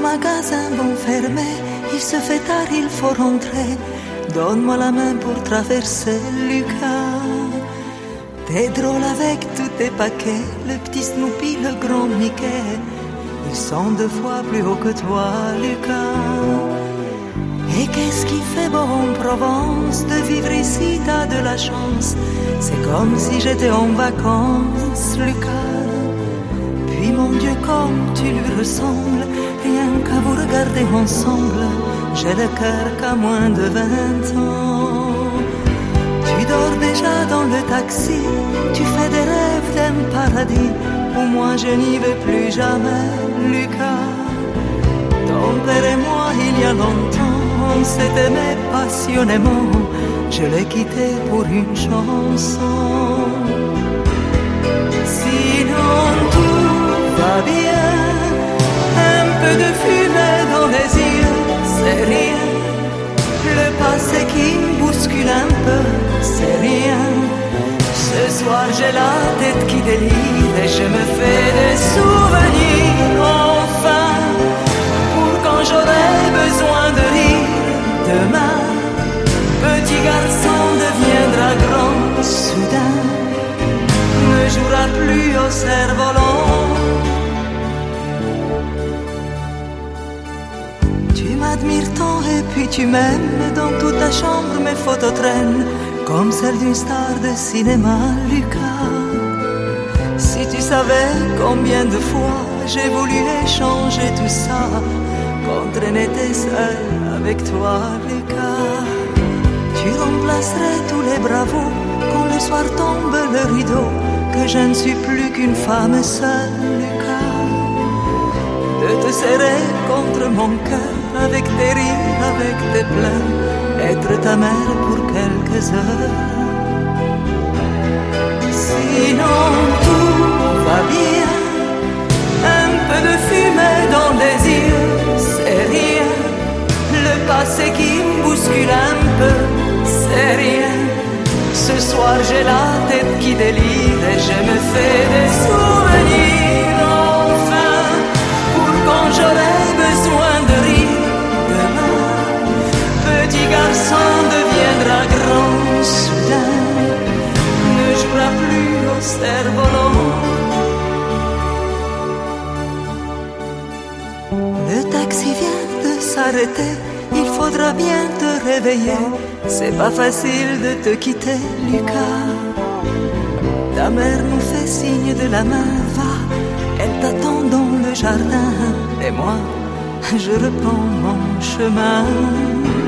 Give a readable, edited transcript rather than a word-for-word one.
magasins vont fermer, il se fait tard, il faut rentrer. Donne-moi la main pour traverser, Lucas. T'es drôle avec tous tes paquets, le petit Snoopy, le grand Mickey. Ils sont 2 fois plus hauts que toi, Lucas. Et qu'est-ce qui fait beau en Provence, de vivre ici, t'as de la chance. C'est comme si j'étais en vacances, Lucas. Puis mon Dieu, comme tu lui ressembles, rien qu'à vous regarder ensemble, j'ai le cœur qu'à moins de 20 ans. Tu dors déjà dans le taxi, tu fais des rêves d'un paradis où moi je n'y vais plus jamais, Lucas. Ton père et moi, il y a longtemps, on s'est aimé passionnément. Je l'ai quitté pour une chanson. Sinon tout va bien, un peu de fumée dans les yeux, c'est rien. Le passé qui me bouscule un peu, c'est rien. Ce soir j'ai la tête qui délire et je me fais des souvenirs. Enfin, pour quand j'aurai besoin de rire. Demain, petit garçon deviendra grand. Soudain, ne jouera plus au cerf-volant. Tu m'admires tant et puis tu m'aimes. Dans toute ta chambre mes photos traînent comme celle d'une star de cinéma, Lucas. Si tu savais combien de fois j'ai voulu échanger tout ça contre un été seul avec toi, Lucas. Tu remplacerais tous les bravos quand le soir tombe le rideau, que je ne suis plus qu'une femme seule, Lucas. De te serrer contre mon cœur avec tes rires, avec tes pleurs, être ta mère pour quelques heures. Sinon tout va bien, un peu de fumée dans les yeux, c'est rien. Le passé qui me bouscule un peu, c'est rien. Ce soir j'ai la tête qui délire et je me fais des souvenirs. Enfin, pour quand j'aurai besoin de rire. Demain, petit garçon deviendra grand. Soudain, ne jouera plus au cerf-volant. Le taxi vient de s'arrêter, il faudra bien te réveiller. C'est pas facile de te quitter, Lucas. Ta mère nous fait signe de la main, va, elle t'attend dans le jardin. Et moi, je reprends mon chemin.